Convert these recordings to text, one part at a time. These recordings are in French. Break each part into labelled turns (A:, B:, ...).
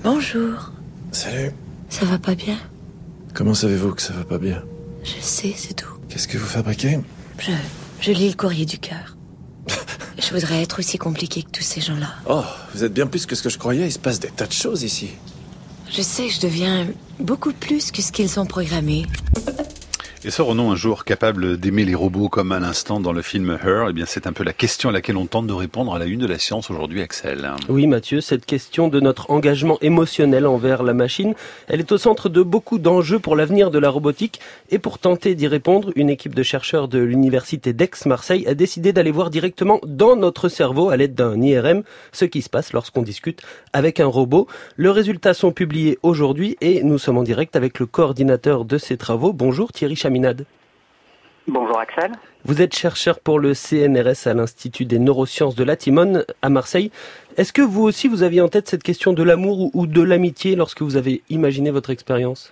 A: Bonjour.
B: Salut.
A: Ça va pas bien?
B: Comment savez-vous que ça va pas bien?
A: Je sais, c'est tout.
B: Qu'est-ce que vous fabriquez?
A: Je lis le courrier du cœur. Je voudrais être aussi compliquée que tous ces gens-là.
B: Oh, vous êtes bien plus que ce que je croyais. Il se passe des tas de choses ici.
A: Je sais, je deviens beaucoup plus que ce qu'ils ont programmé.
C: Et serons-nous un jour capables d'aimer les robots comme à l'instant dans le film Her? Eh bien, c'est un peu la question à laquelle on tente de répondre à la une de la science aujourd'hui, Axel.
D: Oui, Mathieu, cette question de notre engagement émotionnel envers la machine, elle est au centre de beaucoup d'enjeux pour l'avenir de la robotique. Et pour tenter d'y répondre, une équipe de chercheurs de l'université d'Aix-Marseille a décidé d'aller voir directement dans notre cerveau, à l'aide d'un IRM, ce qui se passe lorsqu'on discute avec un robot. Les résultats sont publiés aujourd'hui et nous sommes en direct avec le coordinateur de ces travaux. Bonjour Thierry Chaminade.
E: Bonjour Axel.
D: Vous êtes chercheur pour le CNRS à l'Institut des neurosciences de la Timone à Marseille. Est-ce que vous aussi vous aviez en tête cette question de l'amour ou de l'amitié lorsque vous avez imaginé votre expérience?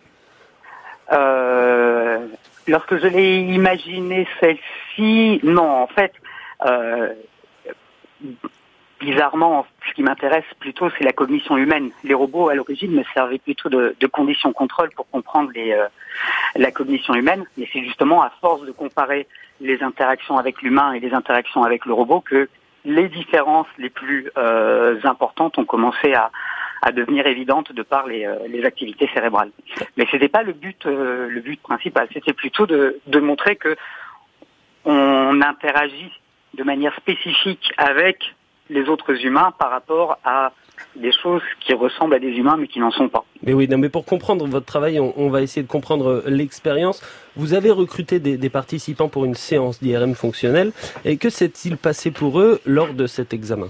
E: Lorsque je l'ai imaginé celle-ci, non, en fait, bizarrement, ce qui m'intéresse plutôt, c'est la cognition humaine. Les robots, à l'origine, me servaient plutôt de conditions contrôle pour comprendre la cognition humaine. Mais c'est justement à force de comparer les interactions avec l'humain et les interactions avec le robot que les différences les plus importantes ont commencé à devenir évidentes de par les activités cérébrales. Mais c'était pas le but principal. C'était plutôt de montrer que on interagit de manière spécifique avec les autres humains par rapport à des choses qui ressemblent à des humains mais qui n'en sont pas.
D: Mais oui, non, mais pour comprendre votre travail, on va essayer de comprendre l'expérience. Vous avez recruté des participants pour une séance d'IRM fonctionnelle. Et que s'est-il passé pour eux lors de cet examen?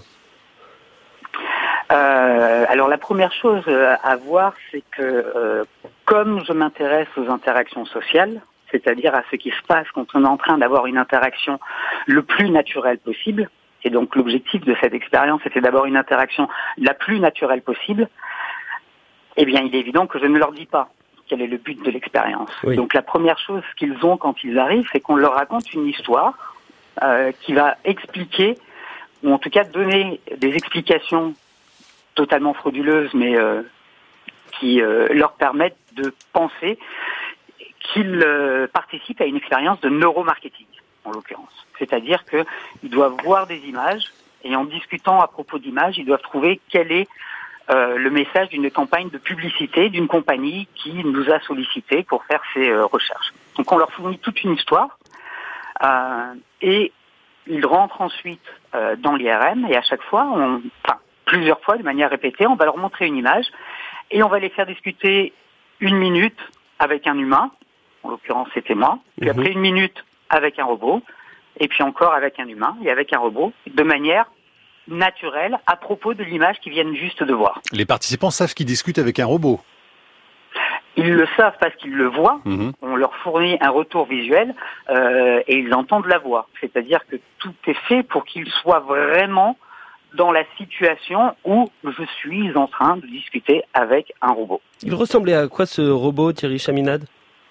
E: Alors la première chose à voir, c'est que comme je m'intéresse aux interactions sociales, c'est-à-dire à ce qui se passe quand on est en train d'avoir une interaction le plus naturelle possible, et donc l'objectif de cette expérience était d'avoir une interaction la plus naturelle possible, eh bien il est évident que je ne leur dis pas quel est le but de l'expérience. Oui. Donc la première chose qu'ils ont quand ils arrivent, c'est qu'on leur raconte une histoire qui va expliquer, ou en tout cas donner des explications totalement frauduleuses, mais qui leur permettent de penser qu'ils participent à une expérience de neuromarketing, en l'occurrence. C'est-à-dire qu'ils doivent voir des images, et en discutant à propos d'images, ils doivent trouver quel est le message d'une campagne de publicité d'une compagnie qui nous a sollicité pour faire ces recherches. Donc on leur fournit toute une histoire, et ils rentrent ensuite dans l'IRM, et à chaque fois, plusieurs fois, de manière répétée, on va leur montrer une image, et on va les faire discuter 1 minute avec un humain, en l'occurrence c'était moi, puis après 1 minute avec un robot, et puis encore avec un humain et avec un robot, de manière naturelle à propos de l'image qu'ils viennent juste de voir.
C: Les participants savent qu'ils discutent avec un robot.
E: Ils le savent parce qu'ils le voient, on leur fournit un retour visuel et ils entendent la voix. C'est-à-dire que tout est fait pour qu'ils soient vraiment dans la situation où je suis en train de discuter avec un robot.
D: Il ressemblait à quoi ce robot, Thierry Chaminade?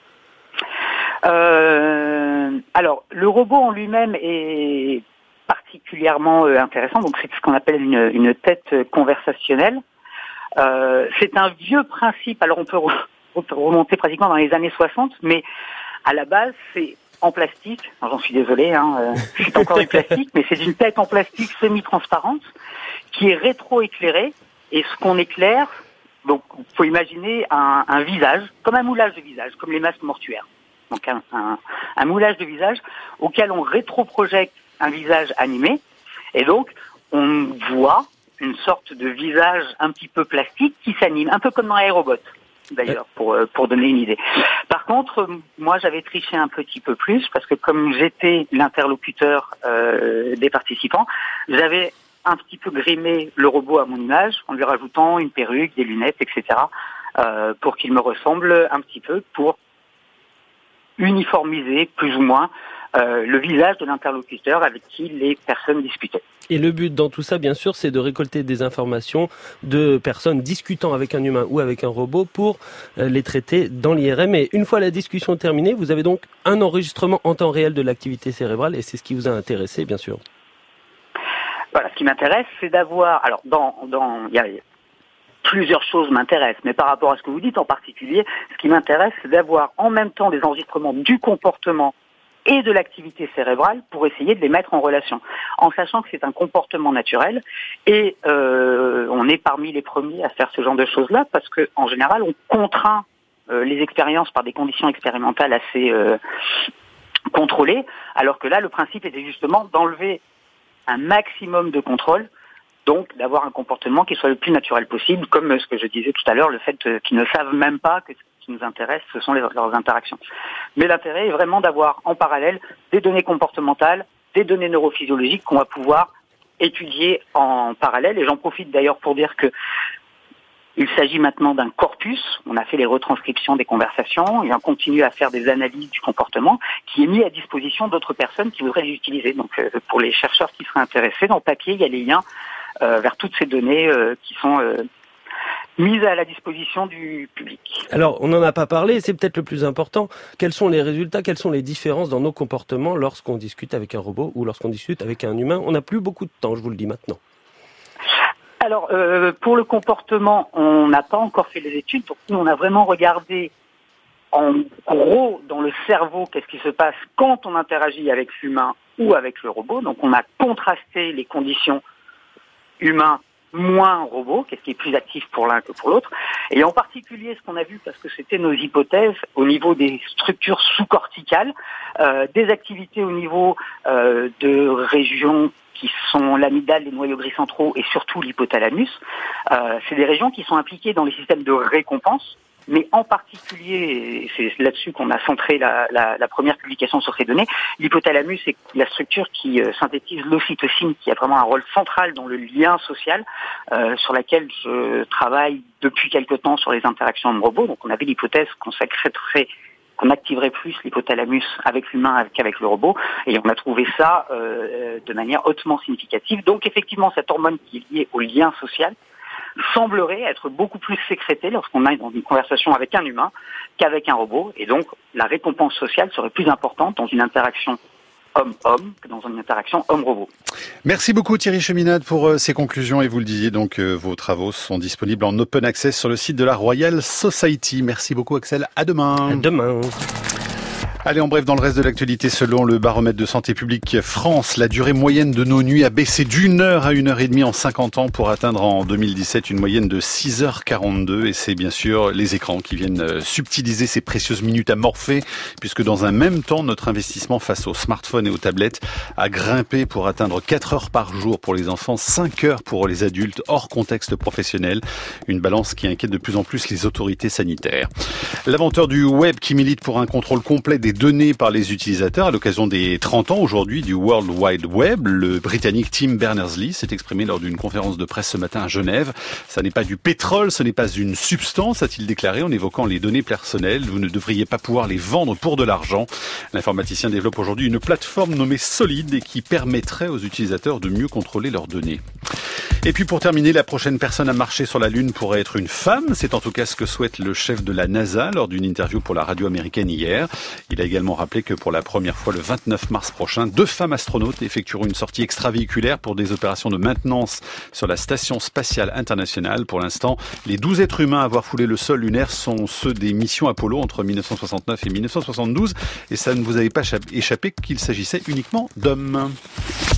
E: Alors, le robot en lui-même est particulièrement intéressant. Donc, c'est ce qu'on appelle une tête conversationnelle. C'est un vieux principe. Alors, on peut remonter pratiquement dans les années 60, mais à la base, c'est en plastique. J'en suis désolé, c'est encore du plastique, mais c'est une tête en plastique semi-transparente qui est rétro-éclairée. Et ce qu'on éclaire, donc, vous pouvez imaginer un visage, comme un moulage de visage, comme les masques mortuaires. Donc un moulage de visage auquel on rétroprojecte un visage animé, et donc on voit une sorte de visage un petit peu plastique qui s'anime, un peu comme dans Aérobot d'ailleurs, pour donner une idée. Par contre, moi j'avais triché un petit peu plus, parce que comme j'étais l'interlocuteur des participants, j'avais un petit peu grimé le robot à mon image en lui rajoutant une perruque, des lunettes, etc. Pour qu'il me ressemble un petit peu, pour uniformiser plus ou moins le visage de l'interlocuteur avec qui les personnes discutaient.
D: Et le but dans tout ça, bien sûr, c'est de récolter des informations de personnes discutant avec un humain ou avec un robot pour les traiter dans l'IRM. Et une fois la discussion terminée, vous avez donc un enregistrement en temps réel de l'activité cérébrale, et c'est ce qui vous a intéressé, bien sûr.
E: Voilà, ce qui m'intéresse, c'est d'avoir... Alors, il y a plusieurs choses m'intéressent, mais par rapport à ce que vous dites en particulier, ce qui m'intéresse, c'est d'avoir en même temps des enregistrements du comportement et de l'activité cérébrale pour essayer de les mettre en relation, en sachant que c'est un comportement naturel et on est parmi les premiers à faire ce genre de choses-là parce que en général, on contraint les expériences par des conditions expérimentales assez contrôlées, alors que là, le principe était justement d'enlever un maximum de contrôle, donc d'avoir un comportement qui soit le plus naturel possible, comme ce que je disais tout à l'heure, le fait qu'ils ne savent même pas que ce qui nous intéresse, ce sont leurs interactions. Mais l'intérêt est vraiment d'avoir en parallèle des données comportementales, des données neurophysiologiques qu'on va pouvoir étudier en parallèle. Et j'en profite d'ailleurs pour dire que il s'agit maintenant d'un corpus. On a fait les retranscriptions des conversations et on continue à faire des analyses du comportement qui est mis à disposition d'autres personnes qui voudraient les utiliser. Donc pour les chercheurs qui seraient intéressés, dans le papier, il y a les liens vers toutes ces données qui sont mises à la disposition du public.
D: Alors, on n'en a pas parlé, c'est peut-être le plus important. Quels sont les résultats, quelles sont les différences dans nos comportements lorsqu'on discute avec un robot ou lorsqu'on discute avec un humain? On n'a plus beaucoup de temps, je vous le dis maintenant.
E: Alors, pour le comportement, on n'a pas encore fait les études. Donc, nous, on a vraiment regardé en gros dans le cerveau qu'est-ce qui se passe quand on interagit avec l'humain ou avec le robot. Donc, on a contrasté les conditions humains moins robot, qu'est-ce qui est plus actif pour l'un que pour l'autre. Et en particulier, ce qu'on a vu, parce que c'était nos hypothèses, au niveau des structures sous-corticales, des activités au niveau de régions qui sont l'amygdale, les noyaux gris centraux et surtout l'hypothalamus. C'est des régions qui sont impliquées dans les systèmes de récompense, mais en particulier, et c'est là-dessus qu'on a centré la première publication sur ces données, l'hypothalamus est la structure qui synthétise l'ocytocine, qui a vraiment un rôle central dans le lien social, sur laquelle je travaille depuis quelque temps sur les interactions homme-robot. Donc on avait l'hypothèse qu'on activerait plus l'hypothalamus avec l'humain qu'avec le robot, et on a trouvé ça de manière hautement significative. Donc effectivement, cette hormone qui est liée au lien social semblerait être beaucoup plus sécrétée lorsqu'on est dans une conversation avec un humain qu'avec un robot, et donc la récompense sociale serait plus importante dans une interaction homme-homme que dans une interaction homme-robot.
C: Merci beaucoup Thierry Cheminade pour ces conclusions, et vous le disiez donc vos travaux sont disponibles en open access sur le site de la Royal Society. Merci beaucoup Axel, à demain.
D: À demain.
C: Allez, en bref, dans le reste de l'actualité, selon le baromètre de santé publique France, la durée moyenne de nos nuits a baissé d'1 heure à 1h30 en 50 ans pour atteindre en 2017 une moyenne de 6h42. Et c'est bien sûr les écrans qui viennent subtiliser ces précieuses minutes à morpher, puisque dans un même temps, notre investissement face aux smartphones et aux tablettes a grimpé pour atteindre 4 heures par jour pour les enfants, 5 heures pour les adultes hors contexte professionnel. Une balance qui inquiète de plus en plus les autorités sanitaires. L'inventeur du web qui milite pour un contrôle complet des données par les utilisateurs à l'occasion des 30 ans aujourd'hui du World Wide Web, le Britannique Tim Berners-Lee s'est exprimé lors d'une conférence de presse ce matin à Genève. Ça n'est pas du pétrole, ce n'est pas une substance, a-t-il déclaré en évoquant les données personnelles. Vous ne devriez pas pouvoir les vendre pour de l'argent. L'informaticien développe aujourd'hui une plateforme nommée Solid et qui permettrait aux utilisateurs de mieux contrôler leurs données. Et puis pour terminer, la prochaine personne à marcher sur la Lune pourrait être une femme. C'est en tout cas ce que souhaite le chef de la NASA lors d'une interview pour la radio américaine hier. Il a également rappelé que pour la première fois le 29 mars prochain, 2 femmes astronautes effectueront une sortie extravéhiculaire pour des opérations de maintenance sur la Station spatiale internationale. Pour l'instant, les 12 êtres humains à avoir foulé le sol lunaire sont ceux des missions Apollo entre 1969 et 1972. Et ça ne vous avait pas échappé qu'il s'agissait uniquement d'hommes.